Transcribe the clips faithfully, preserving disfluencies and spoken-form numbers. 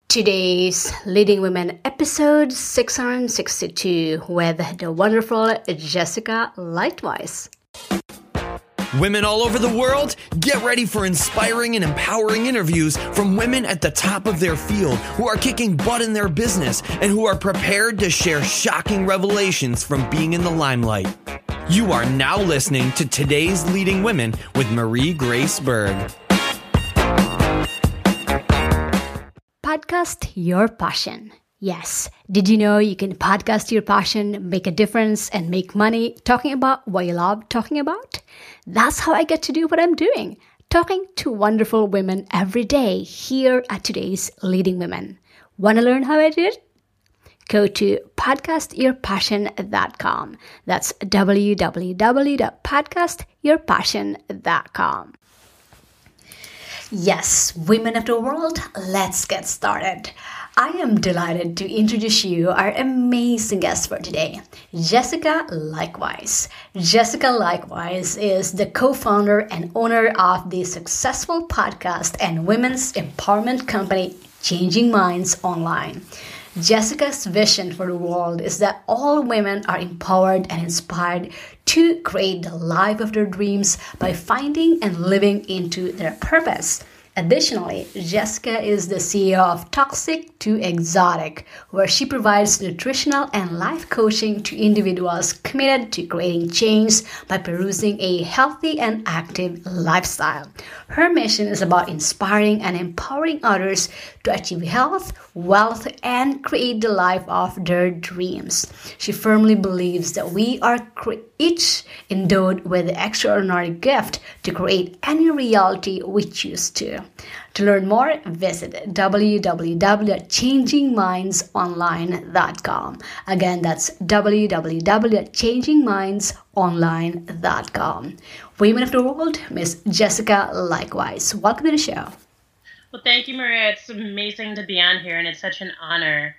Today's Leading Women episode six hundred sixty-two with the wonderful Jessica Lightwise. Women all over the world, get ready for inspiring and empowering interviews from women at the top of their field who are kicking butt in their business and who are prepared to share shocking revelations from being in the limelight. You are now listening to Today's Leading Women with Marie Grace Berg. Podcast your passion. Yes, did you know you can podcast your passion, make a difference, and make money talking about what you love talking about? That's how I get to do what I'm doing, talking to wonderful women every day here at Today's Leading Women. Want to learn how I do it? Go to podcast your passion dot com. That's w w w dot podcast your passion dot com. Yes, women of the world, let's get started. I am delighted to introduce you our amazing guest for today, Jessica Lightwise. Jessica Lightwise is the co-founder and owner of the successful podcast and women's empowerment company, Changing Minds Online. Jessica's vision for the world is that all women are empowered and inspired to create the life of their dreams by finding and living into their purpose. Additionally, Jessica is the C E O of Toxic to Exotic, where she provides nutritional and life coaching to individuals committed to creating change by pursuing a healthy and active lifestyle. Her mission is about inspiring and empowering others to achieve health, wealth, and create the life of their dreams. She firmly believes that we are cre- each endowed with the extraordinary gift to create any reality we choose to. To learn more, visit w w w dot changing minds online dot com. Again, that's w w w dot changing minds online dot com. Women of the world, Miss Jessica Lightwise. Welcome to the show. Well, thank you, Maria. It's amazing to be on here, and it's such an honor.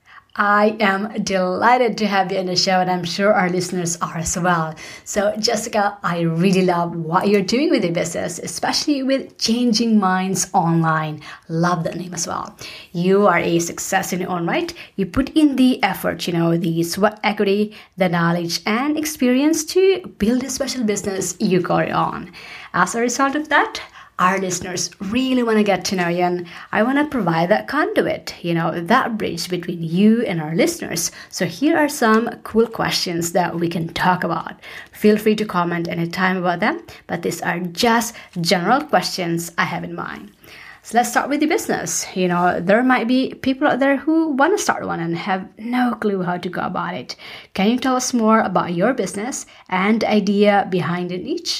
I am delighted to have you on the show, and I'm sure our listeners are as well. So, Jessica, I really love what you're doing with your business, especially with Changing Minds Online. Love that name as well. You are a success in your own right. You put in the effort, you know, the sweat equity, the knowledge, and experience to build a special business you carry on. As a result of that, our listeners really want to get to know you, and I want to provide that conduit, you know, that bridge between you and our listeners. So here are some cool questions that we can talk about. Feel free to comment anytime about them, but these are just general questions I have in mind. So let's start with the business. You know, there might be people out there who want to start one and have no clue how to go about it. Can you tell us more about your business and the idea behind it each?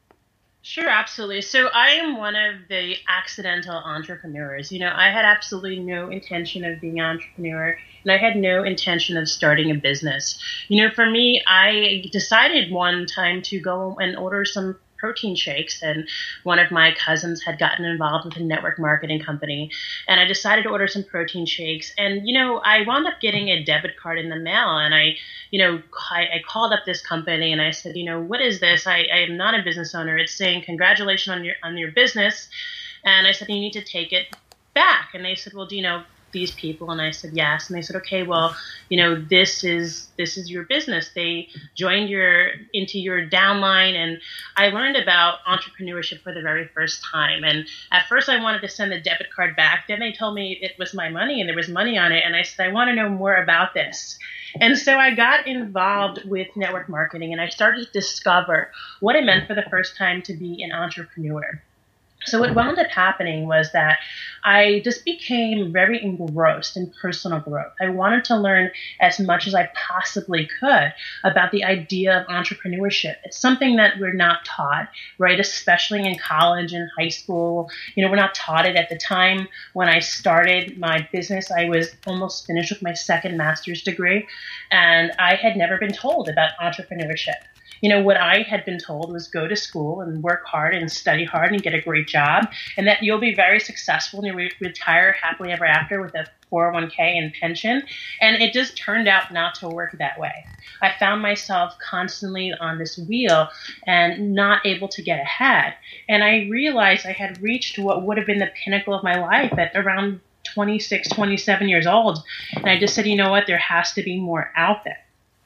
Sure, absolutely. So I am one of the accidental entrepreneurs. You know, I had absolutely no intention of being an entrepreneur, and I had no intention of starting a business. You know, for me, I decided one time to go and order some protein shakes, and one of my cousins had gotten involved with a network marketing company, and I decided to order some protein shakes. And, you know, I wound up getting a debit card in the mail, and I, you know, I, I called up this company and I said, you know, what is this? I, I am not a business owner. It's saying congratulations on your on your business. And I said, you need to take it back. And they said, well, do you know these people? And I said, yes. And they said, okay, well, you know, this is this is your business. They joined your into your downline, and I learned about entrepreneurship for the very first time. And at first I wanted to send the debit card back. Then they told me it was my money and there was money on it. And I said, I want to know more about this. And so I got involved with network marketing, and I started to discover what it meant for the first time to be an entrepreneur. So what wound up happening was that I just became very engrossed in personal growth. I wanted to learn as much as I possibly could about the idea of entrepreneurship. It's something that we're not taught, right? Especially in college and high school. You know, we're not taught it. At the time when I started my business, I was almost finished with my second master's degree, and I had never been told about entrepreneurship. You know, what I had been told was go to school and work hard and study hard and get a great job, and that you'll be very successful and you'll re- retire happily ever after with a four oh one k and pension. And it just turned out not to work that way. I found myself constantly on this wheel and not able to get ahead. And I realized I had reached what would have been the pinnacle of my life at around twenty-six, twenty-seven years old. And I just said, you know what, there has to be more out there.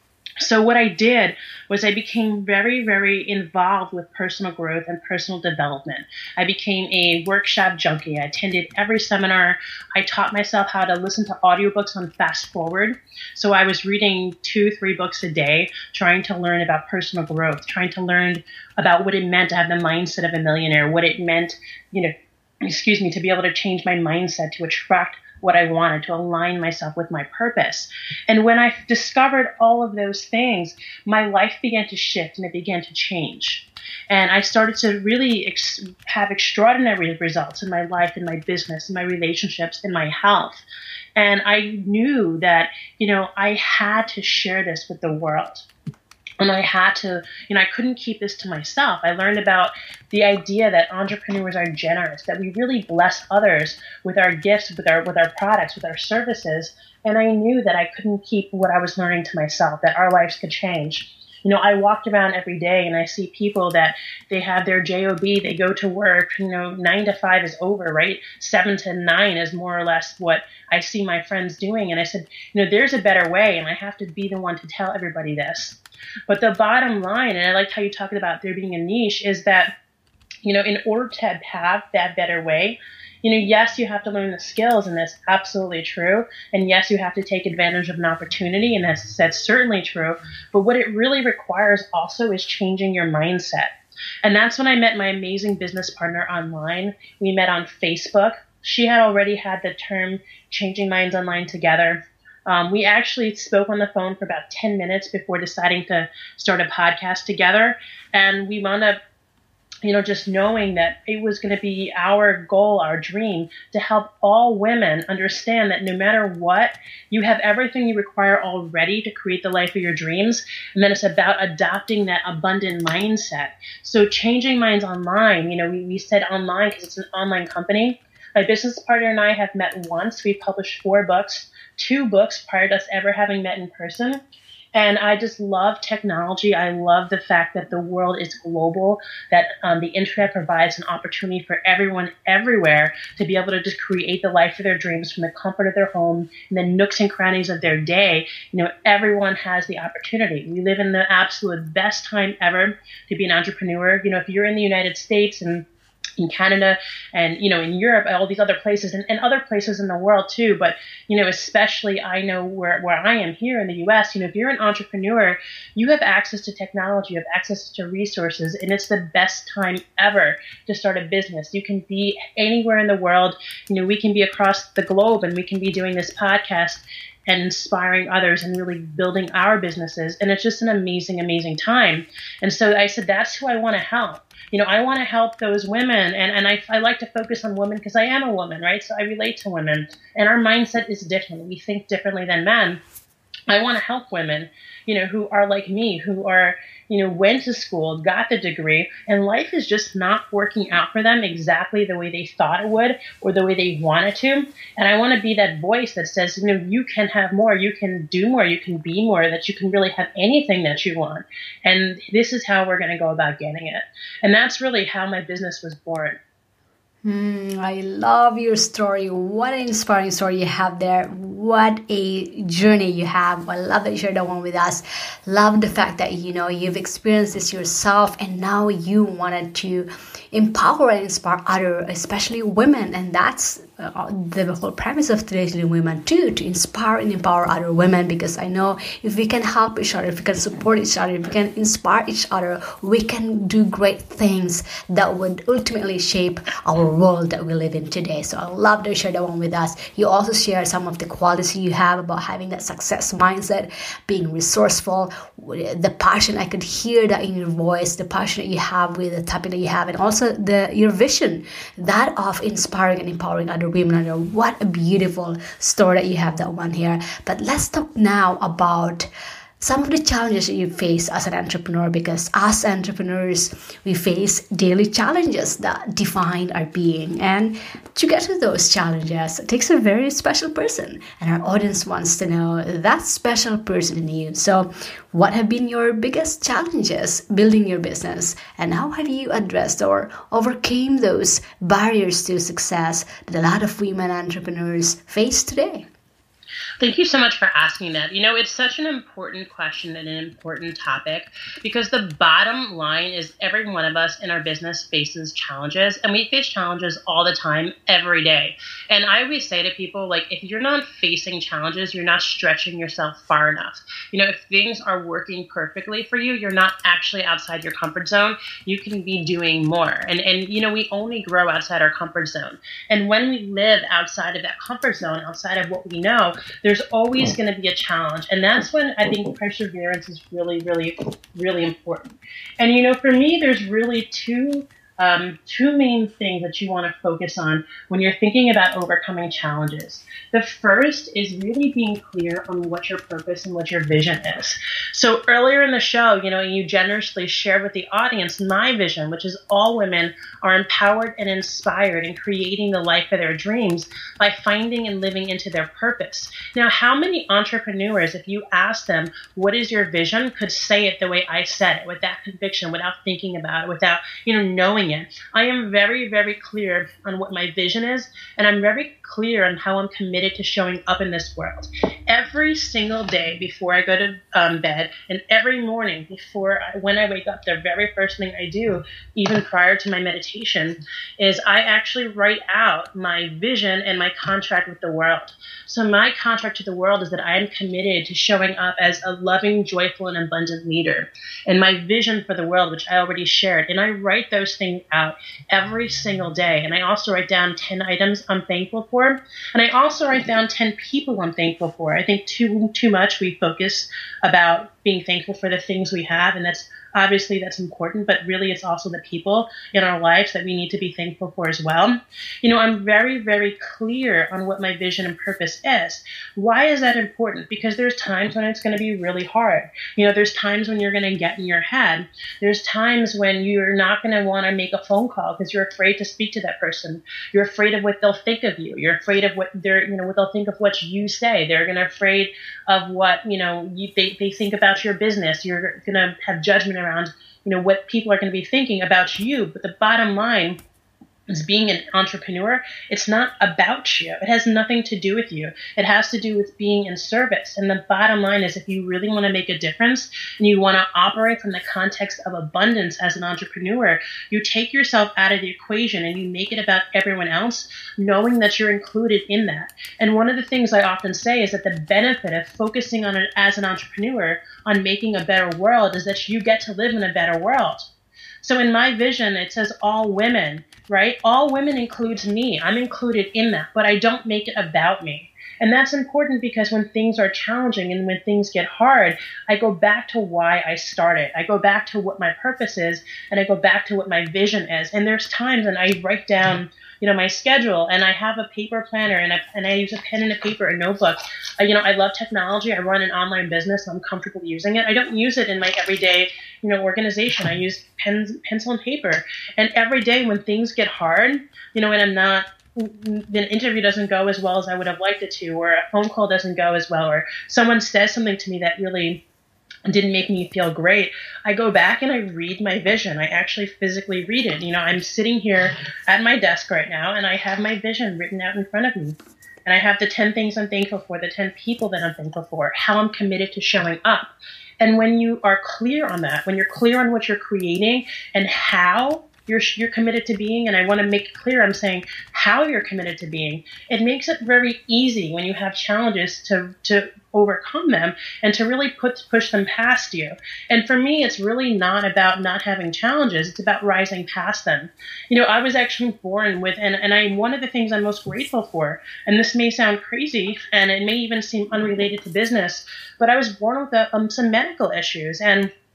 So what I did was I became very, very involved with personal growth and personal development. I became a workshop junkie. I attended every seminar. I taught myself how to listen to audiobooks on fast forward. So I was reading two, three books a day, trying to learn about personal growth, trying to learn about what it meant to have the mindset of a millionaire, what it meant, you know, excuse me, to be able to change my mindset to attract what I wanted, to align myself with my purpose. And when I discovered all of those things, my life began to shift and it began to change. And I started to really ex- have extraordinary results in my life, in my business, in my relationships, in my health. And I knew that, you know, I had to share this with the world. And I had to, you know, I couldn't keep this to myself. I learned about the idea that entrepreneurs are generous, that we really bless others with our gifts, with our with our products, with our services. And I knew that I couldn't keep what I was learning to myself, that our lives could change. You know, I walked around every day and I see people that they have their job, they go to work, you know, nine to five is over, right? Seven to nine is more or less what I see my friends doing. And I said, you know, there's a better way and I have to be the one to tell everybody this. But the bottom line, and I liked how you talked about there being a niche, is that, you know, in order to have that better way, you know, yes, you have to learn the skills, and that's absolutely true. And yes, you have to take advantage of an opportunity, and that's, that's certainly true. But what it really requires also is changing your mindset. And that's when I met my amazing business partner online. We met on Facebook. She had already had the term Changing Minds Online together. Um, we actually spoke on the phone for about ten minutes before deciding to start a podcast together. And we wound up, you know, just knowing that it was going to be our goal, our dream, to help all women understand that no matter what, you have everything you require already to create the life of your dreams. And then it's about adopting that abundant mindset. So Changing Minds Online, you know, we, we said online because it's an online company. My business partner and I have met once. We published four books. Two books prior to us ever having met in person. And I just love technology. I love the fact that the world is global, that um, the internet provides an opportunity for everyone everywhere to be able to just create the life of their dreams from the comfort of their home and the nooks and crannies of their day. You know, everyone has the opportunity. We live in the absolute best time ever to be an entrepreneur. You know, if you're in the United States and in Canada and, you know, in Europe, all these other places and, and other places in the world too. But, you know, especially I know where, where I am here in the U S, you know, if you're an entrepreneur, you have access to technology, you have access to resources, and it's the best time ever to start a business. You can be anywhere in the world. You know, we can be across the globe and we can be doing this podcast and inspiring others and really building our businesses. And it's just an amazing, amazing time. And so I said, that's who I want to help. You know, I want to help those women, and, and I, I like to focus on women because I am a woman, right? So I relate to women, and our mindset is different. We think differently than men. I want to help women, you know, who are like me, who are, you know, went to school, got the degree, and life is just not working out for them exactly the way they thought it would or the way they wanted to. And I want to be that voice that says, you know, you can have more, you can do more, you can be more, that you can really have anything that you want. And this is how we're going to go about getting it. And that's really how my business was born. Mm, I love your story. What an inspiring story you have there. What a journey you have. I love that you shared that one with us. Love the fact that, you know, you've experienced this yourself and now you wanted to empower and inspire others, especially women. And that's uh, the whole premise of today's New Women too, to inspire and empower other women, because I know if we can help each other, if we can support each other, if we can inspire each other, we can do great things that would ultimately shape our world that we live in today. So I love that you shared that one with us. You also share some of the qualities you have about having that success mindset, being resourceful, the passion. I could hear that in your voice, the passion that you have with the topic that you have, and also the your vision, that of inspiring and empowering other women. What a beautiful story that you have, that one here. But let's talk now about some of the challenges that you face as an entrepreneur, because as entrepreneurs, we face daily challenges that define our being. And to get to those challenges, it takes a very special person. And our audience wants to know that special person in you. So what have been your biggest challenges building your business? And how have you addressed or overcame those barriers to success that a lot of women entrepreneurs face today? Thank you so much for asking that. You know, it's such an important question and an important topic, because the bottom line is every one of us in our business faces challenges, and we face challenges all the time, every day. And I always say to people, like, if you're not facing challenges, you're not stretching yourself far enough. You know, if things are working perfectly for you, you're not actually outside your comfort zone. You can be doing more. And, and you know, we only grow outside our comfort zone. And when we live outside of that comfort zone, outside of what we know, there's always going to be a challenge. And that's when I think perseverance is really, really, really important. And, you know, for me, there's really two um, two main things that you want to focus on when you're thinking about overcoming challenges. The first is really being clear on what your purpose and what your vision is. So earlier in the show, you know, you generously shared with the audience my vision, which is all women are empowered and inspired in creating the life of their dreams by finding and living into their purpose. Now, how many entrepreneurs, if you ask them, what is your vision, could say it the way I said it, with that conviction, without thinking about it, without, you know, knowing it? I am very, very clear on what my vision is, and I'm very clear on how I'm committed to showing up in this world. Every single day before I go to um, bed, and every morning before I, when I wake up, the very first thing I do, even prior to my meditation, is I actually write out my vision and my contract with the world. So my contract to the world is that I am committed to showing up as a loving, joyful, and abundant leader. And my vision for the world, which I already shared, and I write those things out every single day. And I also write down ten items I'm thankful for. And I also write down ten people I'm thankful for. I think too too much we focus about being thankful for the things we have, and that's obviously that's important, but really it's also the people in our lives that we need to be thankful for as well. You know, I'm very, very clear on what my vision and purpose is. Why is that important? Because there's times when it's going to be really hard. You know, there's times when you're going to get in your head. There's times when you're not going to want to make a phone call because you're afraid to speak to that person. You're afraid of what they'll think of you. You're afraid of what they're, you know, what they'll think of what you say. They're going to afraid of what, you know, you, they, they think about your business. You're going to have judgment around, you know, what people are going to be thinking about you. But the bottom line is, being an entrepreneur, it's not about you. It has nothing to do with you. It has to do with being in service. And the bottom line is, if you really want to make a difference and you want to operate from the context of abundance as an entrepreneur, you take yourself out of the equation and you make it about everyone else, knowing that you're included in that. And one of the things I often say is that the benefit of focusing on it as an entrepreneur on making a better world is that you get to live in a better world. So in my vision, it says all women, right? All women includes me. I'm included in that, but I don't make it about me. And that's important because when things are challenging and when things get hard, I go back to why I started. I go back to what my purpose is, and I go back to what my vision is. And there's times when I write down, you know, my schedule, and I have a paper planner, and I, and I use a pen and a paper, a notebook. Uh, you know, I love technology. I run an online business. So I'm comfortable using it. I don't use it in my everyday, you know, organization. I use pens, pencil and paper. And every day when things get hard, you know, and I'm not, the interview doesn't go as well as I would have liked it to, or a phone call doesn't go as well, or someone says something to me that really didn't make me feel great, I go back and I read my vision. I actually physically read it. You know, I'm sitting here at my desk right now, and I have my vision written out in front of me. And I have the ten things I'm thankful for, the ten people that I'm thankful for, how I'm committed to showing up. And when you are clear on that, when you're clear on what you're creating and how You're, you're committed to being, and I want to make it clear, I'm saying how you're committed to being, it makes it very easy when you have challenges to, to overcome them and to really put push them past you. And for me, it's really not about not having challenges. It's about rising past them. You know, I was actually born with, and, and I one of the things I'm most grateful for, and this may sound crazy, and it may even seem unrelated to business, but I was born with a, um, some medical issues. And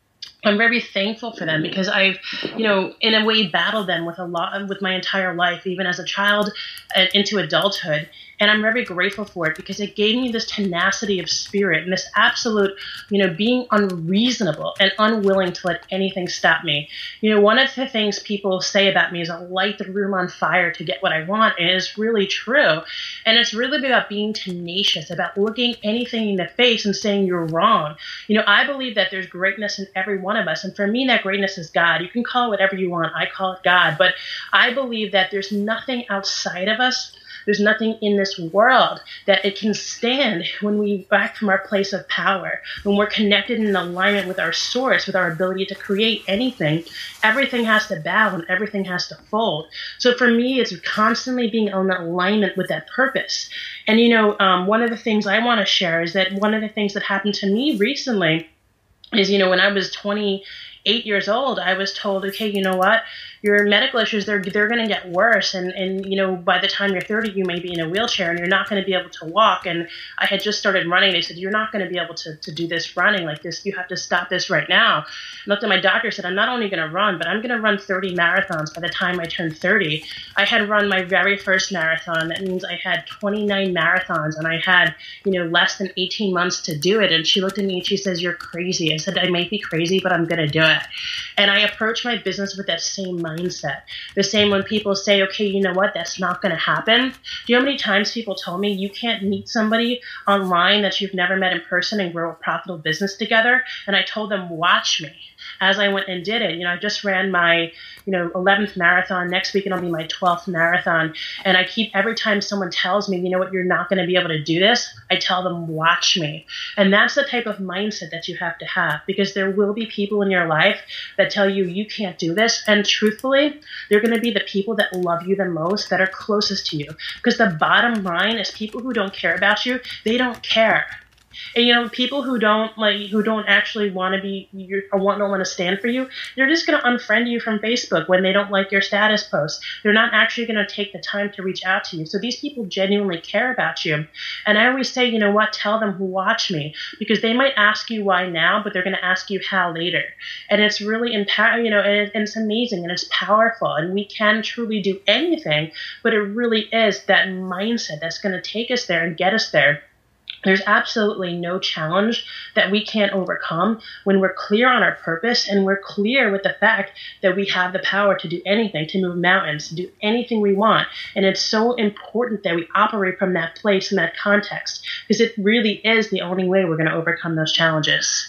I'm very thankful for them because I've, you know, in a way battled them with a lot, with my entire life, even as a child and into adulthood. And I'm very grateful for it because it gave me this tenacity of spirit and this absolute, you know, being unreasonable and unwilling to let anything stop me. You know, one of the things people say about me is I light the room on fire to get what I want. And it's really true. And it's really about being tenacious, about looking anything in the face and saying you're wrong. You know, I believe that there's greatness in every one of us. And for me, that greatness is God. You can call it whatever you want. I call it God. But I believe that there's nothing outside of us. There's nothing in this world that it can stand when we act from our place of power, when we're connected in alignment with our source, with our ability to create anything. Everything has to bow and everything has to fold. So for me, it's constantly being in alignment with that purpose. And, you know, um, one of the things I want to share is that one of the things that happened to me recently is, you know, when I was twenty-eight years old, I was told, okay, you know what? Your medical issues, they're they're going to get worse. And, and, you know, by the time you're thirty, you may be in a wheelchair and you're not going to be able to walk. And I had just started running. They said, you're not going to be able to, to do this running like this. You have to stop this right now. I looked at my doctor, said, I'm not only going to run, but I'm going to run thirty marathons by the time I turn thirty. I had run my very first marathon. That means I had twenty-nine marathons and I had, you know, less than eighteen months to do it. And she looked at me and she says, you're crazy. I said, I may be crazy, but I'm going to do it. And I approached my business with that same mindset. The same when people say, okay, you know what, that's not going to happen. Do you know how many times people told me you can't meet somebody online that you've never met in person and grow a profitable business together? And I told them, watch me. As I went and did it, you know, I just ran my, you know, eleventh marathon. Next week it'll be my twelfth marathon. And I keep, every time someone tells me, you know what, you're not going to be able to do this, I tell them, watch me. And that's the type of mindset that you have to have, because there will be people in your life that tell you you can't do this. And truthfully, they're going to be the people that love you the most, that are closest to you. Because the bottom line is people who don't care about you, they don't care. And, you know, people who don't like, who don't actually want to be, or want, don't want to stand for you, they're just going to unfriend you from Facebook when they don't like your status post. They're not actually going to take the time to reach out to you. So these people genuinely care about you. And I always say, you know what, tell them who watch me, because they might ask you why now, but they're going to ask you how later. And it's really empower, you know, and, it, and it's amazing and it's powerful, and we can truly do anything, but it really is that mindset that's going to take us there and get us there. There's absolutely no challenge that we can't overcome when we're clear on our purpose and we're clear with the fact that we have the power to do anything, to move mountains, to do anything we want. And it's so important that we operate from that place and that context, because it really is the only way we're going to overcome those challenges.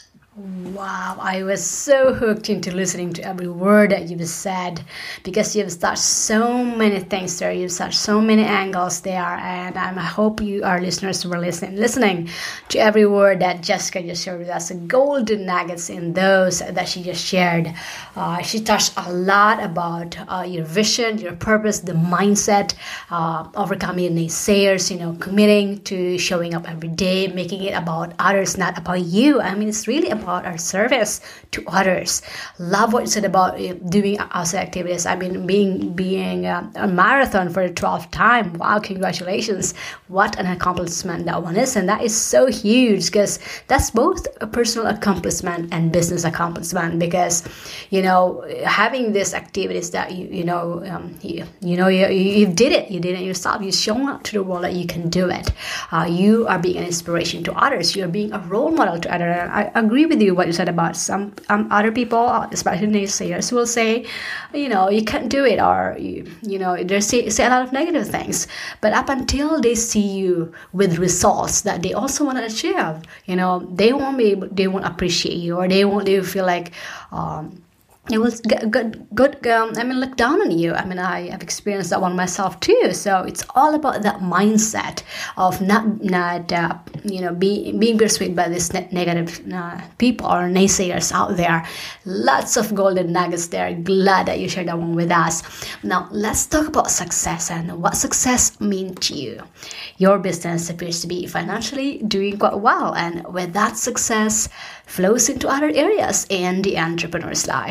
Wow, I was so hooked into listening to every word that you've said, because you've touched so many things there. You've touched so many angles there, and I hope you, our listeners, were listening, listening to every word that Jessica just shared with us. Golden nuggets in those that she just shared. Uh, she touched a lot about uh, your vision, your purpose, the mindset, uh, overcoming naysayers, you know, committing to showing up every day, making it about others, not about you. I mean, it's really about about our service to others. Love what you said about doing outside activities. I mean, being being a, a marathon for the twelfth time. Wow, congratulations. What an accomplishment that one is. And that is so huge, because that's both a personal accomplishment and business accomplishment, because, you know, having these activities that you, you know, um, you, you know, you, you did it. You did it yourself. You've shown up to the world that you can do it. Uh, you are being an inspiration to others. You're being a role model to others. I agree with you what you said about some um, other people, especially naysayers, will say, you know, you can't do it, or you, you know, they say, say a lot of negative things. But up until they see you with results that they also want to achieve, you know, they won't be able, they won't appreciate you, or they won't, they will feel like um it was good, good, good um, I mean, look down on you. I mean, I have experienced that one myself too. So it's all about that mindset of not, not uh, you know, being being persuaded by these ne- negative uh, people or naysayers out there. Lots of golden nuggets there. Glad that you shared that one with us. Now, let's talk about success and what success means to you. Your business appears to be financially doing quite well, and with that success flows into other areas in the entrepreneur's life.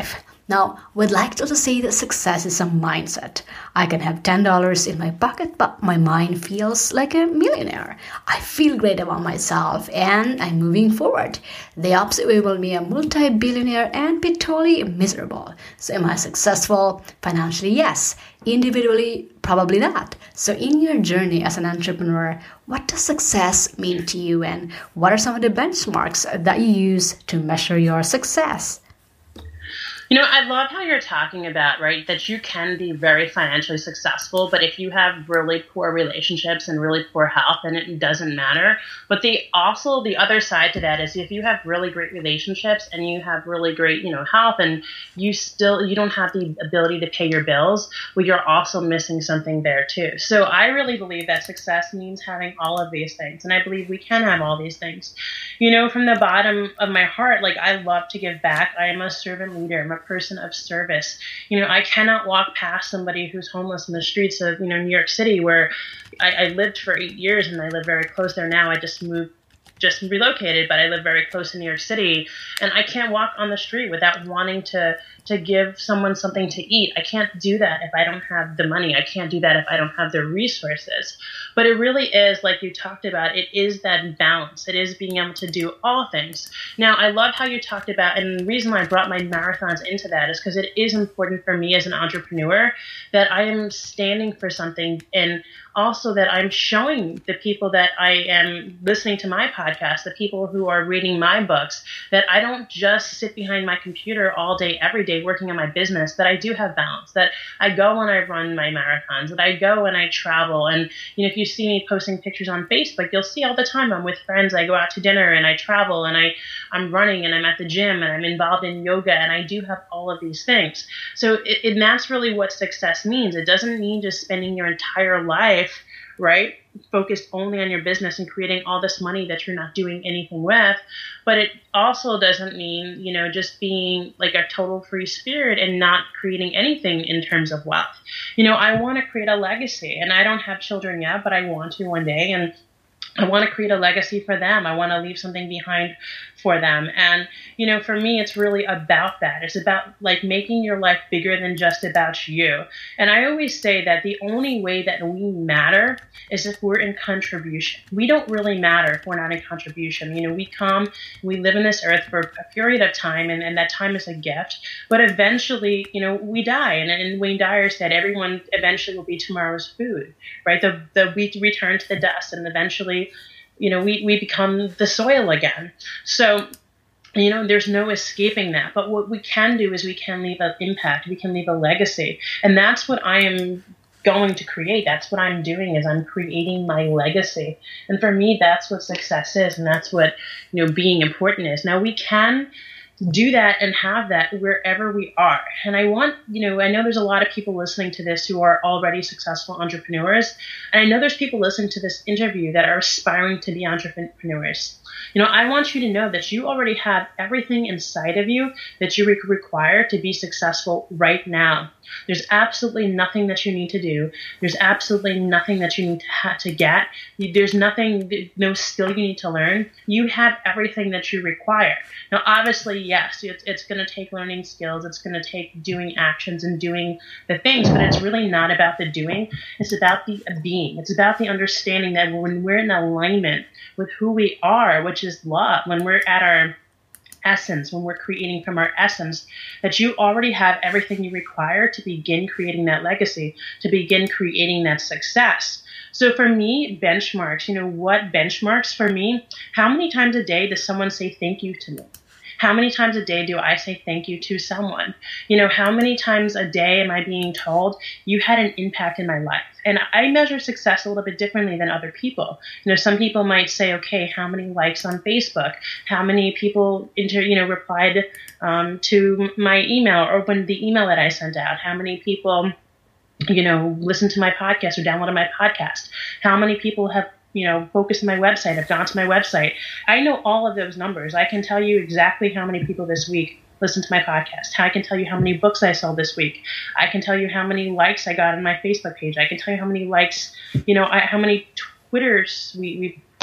Now, we'd like to also say that success is a mindset. I can have ten dollars in my pocket, but my mind feels like a millionaire. I feel great about myself and I'm moving forward. The opposite way will be a multi-billionaire and be totally miserable. So am I successful? Financially, yes. Individually, probably not. So in your journey as an entrepreneur, what does success mean to you, and what are some of the benchmarks that you use to measure your success? You know, I love how you're talking about, right, that you can be very financially successful, but if you have really poor relationships and really poor health, then it doesn't matter. But the also the other side to that is if you have really great relationships and you have really great, you know, health, and you still you don't have the ability to pay your bills, well, you're also missing something there too. So I really believe that success means having all of these things, and I believe we can have all these things. You know, from the bottom of my heart, like, I love to give back. I am a servant leader. I'm a person of service. You know, I cannot walk past somebody who's homeless in the streets of, you know, New York City, where I, I lived for eight years and I live very close there now. I just moved, just relocated, but I live very close to New York City, and I can't walk on the street without wanting to to give someone something to eat. I can't do that if I don't have the money. I can't do that if I don't have the resources. But it really is, like you talked about, it is that balance. It is being able to do all things. Now, I love how you talked about, and the reason why I brought my marathons into that is because it is important for me as an entrepreneur that I am standing for something, and also that I'm showing the people that I am listening to my podcast, the people who are reading my books, that I don't just sit behind my computer all day, every day, working on my business, that I do have balance, that I go and I run my marathons, that I go and I travel. And, you know, if you see me posting pictures on Facebook, you'll see all the time I'm with friends. I go out to dinner and I travel and I, I'm running and I'm at the gym and I'm involved in yoga, and I do have all of these things. So it, and that's really what success means. It doesn't mean just spending your entire life, right, focused only on your business and creating all this money that you're not doing anything with. But it also doesn't mean, you know, just being like a total free spirit and not creating anything in terms of wealth. You know, I want to create a legacy, and I don't have children yet, but I want to one day. And I want to create a legacy for them. I want to leave something behind for them. And, you know, for me, it's really about that. It's about, like, making your life bigger than just about you. And I always say that the only way that we matter is if we're in contribution. We don't really matter if we're not in contribution. You know, we come, we live in this earth for a period of time, and, and that time is a gift. But eventually, you know, we die. And, and Wayne Dyer said everyone eventually will be tomorrow's food, right? The, the, we return to the dust, and eventually, you know, we, we become the soil again. So, you know, there's no escaping that. But what we can do is we can leave an impact. We can leave a legacy. And that's what I am going to create. That's what I'm doing, is I'm creating my legacy. And for me, that's what success is. And that's what, you know, being important is. Now, we can do that and have that wherever we are. And I want, you know, I know there's a lot of people listening to this who are already successful entrepreneurs. And I know there's people listening to this interview that are aspiring to be entrepreneurs. You know, I want you to know that you already have everything inside of you that you re- require to be successful right now. There's absolutely nothing that you need to do. There's absolutely nothing that you need to have to get. There's nothing, no skill you need to learn. You have everything that you require. Now, obviously, yes, it's, it's going to take learning skills. It's going to take doing actions and doing the things, but it's really not about the doing. It's about the being. It's about the understanding that when we're in alignment with who we are, which is love, when we're at our essence, when we're creating from our essence, that you already have everything you require to begin creating that legacy, to begin creating that success. So for me, benchmarks, you know, what benchmarks for me? How many times a day does someone say thank you to me? How many times a day do I say thank you to someone? You know, how many times a day am I being told you had an impact in my life? And I measure success a little bit differently than other people. You know, some people might say, okay, how many likes on Facebook? How many people, inter, you know, replied um, to my email or opened the email that I sent out? How many people, you know, listened to my podcast or downloaded my podcast? How many people have, you know, focused on my website, have gone to my website? I know all of those numbers. I can tell you exactly how many people this week listen to my podcast. I can tell you how many books I sold this week. I can tell you how many likes I got on my Facebook page. I can tell you how many likes, you know, I, how many Twitters we, we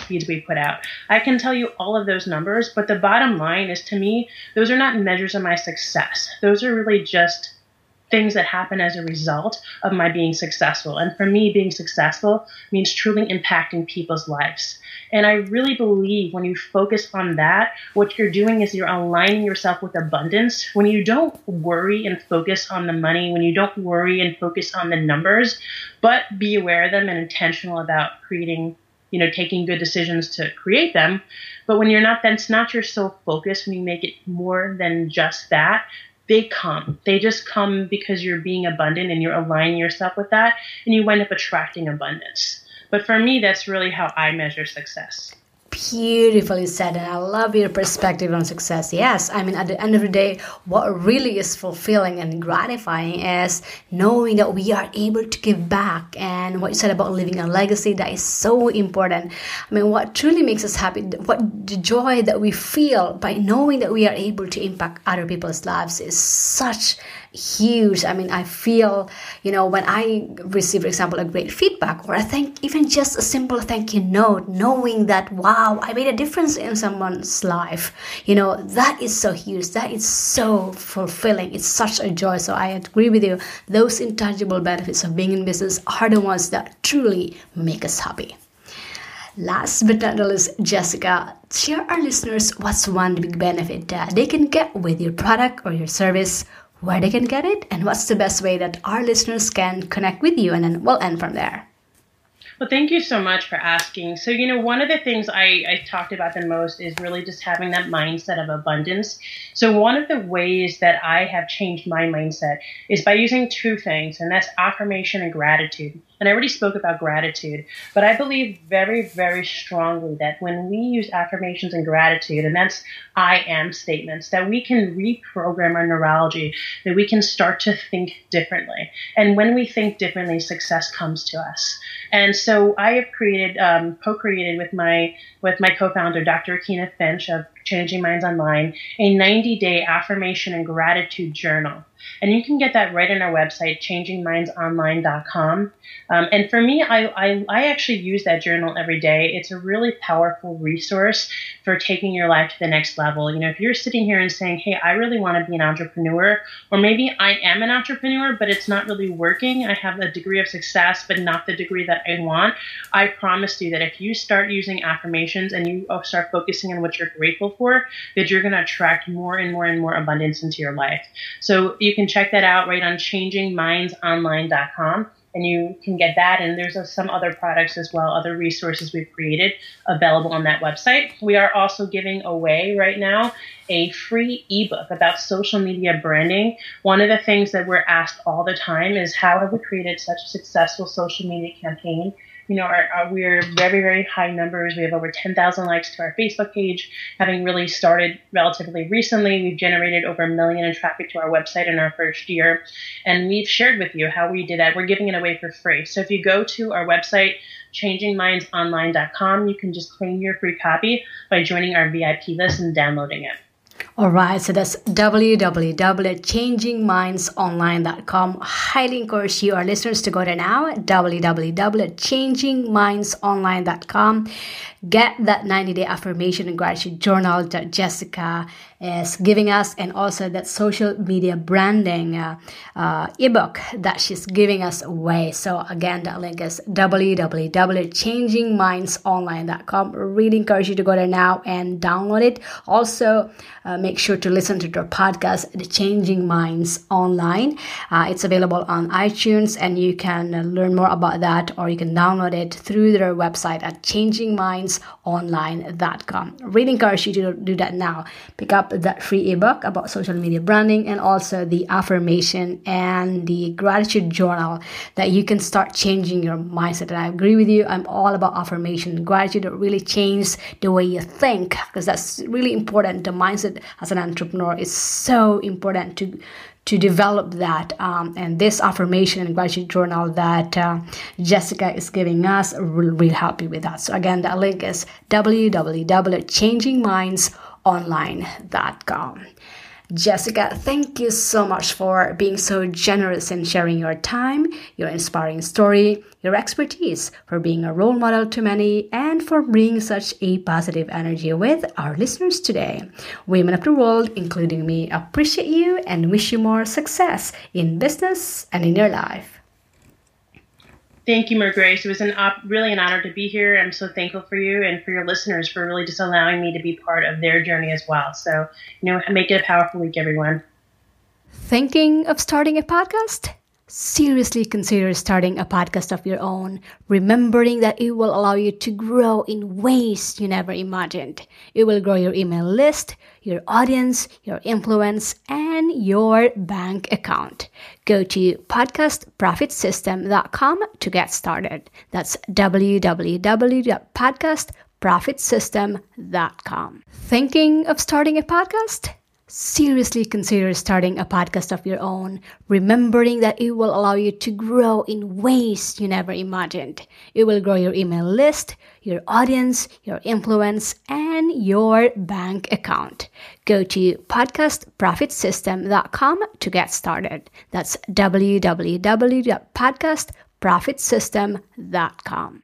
feeds we put out. I can tell you all of those numbers, but the bottom line is, to me, those are not measures of my success. Those are really just things that happen as a result of my being successful. And for me, being successful means truly impacting people's lives. And I really believe when you focus on that, what you're doing is you're aligning yourself with abundance. When you don't worry and focus on the money, when you don't worry and focus on the numbers, but be aware of them and intentional about creating, you know, taking good decisions to create them. But when you're not, that's not your sole focus. When you make it more than just that, they come. They just come because you're being abundant and you're aligning yourself with that, and you wind up attracting abundance. But for me, that's really how I measure success. Beautifully said, and I love your perspective on success. Yes, I mean, at the end of the day, what really is fulfilling and gratifying is knowing that we are able to give back. And what you said about leaving a legacy, that is so important. I mean, what truly makes us happy, what the joy that we feel by knowing that we are able to impact other people's lives is such huge. I mean, I feel, you know, when I receive, for example, a great feedback, or I think even just a simple thank you note, knowing that, wow, I made a difference in someone's life, you know, that is so huge. That is so fulfilling. It's such a joy. So I agree with you. Those intangible benefits of being in business are the ones that truly make us happy. Last but not least, Jessica, share our listeners what's one big benefit that they can get with your product or your service, where they can get it, and what's the best way that our listeners can connect with you, and then we'll end from there. Well, thank you so much for asking. So, you know, one of the things I, I talked about the most is really just having that mindset of abundance. So one of the ways that I have changed my mindset is by using two things, and that's affirmation and gratitude. And I already spoke about gratitude, but I believe very, very strongly that when we use affirmations and gratitude, and that's I am statements, that we can reprogram our neurology, that we can start to think differently. And when we think differently, success comes to us. And so I have created, um, co-created with my with my co-founder, Doctor Akina Finch of Changing Minds Online, a ninety-day affirmation and gratitude journal. And you can get that right on our website, changing minds online dot com. Um, and for me, I, I, I actually use that journal every day. It's a really powerful resource for taking your life to the next level. You know, if you're sitting here and saying, hey, I really want to be an entrepreneur, or maybe I am an entrepreneur, but it's not really working. I have a degree of success, but not the degree that I want. I promise you that if you start using affirmations and you start focusing on what you're grateful for, that you're going to attract more and more and more abundance into your life. So you can check that out right on changing minds online dot com. And you can get that. And there's uh, some other products as well, other resources we've created available on that website. We are also giving away right now a free ebook about social media branding. One of the things that we're asked all the time is, how have we created such a successful social media campaign? You know, our, our, we're very, very high numbers. We have over ten thousand likes to our Facebook page. Having really started relatively recently, we've generated over a million in traffic to our website in our first year. And we've shared with you how we did that. We're giving it away for free. So if you go to our website, changing minds online dot com, you can just claim your free copy by joining our V I P list and downloading it. All right, so that's w w w dot changing minds online dot com. Highly encourage you, our listeners, to go there now, w w w dot changing minds online dot com. Get that ninety-day affirmation and gratitude journal that Jessica is giving us, and also that social media branding uh, uh, ebook that she's giving us away. So again, that link is w w w dot changing minds online dot com. Really encourage you to go there now and download it. Also, uh, make sure to listen to their podcast, The Changing Minds Online. Uh, it's available on iTunes, and you can uh, learn more about that, or you can download it through their website at changing minds online dot com. Really encourage you to do that now. Pick up that free ebook about social media branding, and also the affirmation and the gratitude journal, that you can start changing your mindset. And I agree with you. I'm all about affirmation and gratitude. It really changes the way you think, because that's really important. The mindset as an entrepreneur is so important to to develop that. Um, and this affirmation and gratitude journal that uh, Jessica is giving us will, will help you with that. So again, that link is w w w dot changing minds online dot com. Jessica, thank you so much for being so generous in sharing your time, your inspiring story, your expertise, for being a role model to many, and for bringing such a positive energy with our listeners today. Women of the world, including me, appreciate you and wish you more success in business and in your life. Thank you, Grace. It was an op- really an honor to be here. I'm so thankful for you and for your listeners for really just allowing me to be part of their journey as well. So, you know, make it a powerful week, everyone. Thinking of starting a podcast? Seriously consider starting a podcast of your own, remembering that it will allow you to grow in ways you never imagined. It will grow your email list, your audience, your influence, and your bank account. Go to podcast profit system dot com to get started. That's w w w dot podcast profit system dot com. Thinking of starting a podcast? Seriously consider starting a podcast of your own, remembering that it will allow you to grow in ways you never imagined. It will grow your email list, your audience, your influence, and your bank account. Go to podcast profit system dot com to get started. That's w w w dot podcast profit system dot com.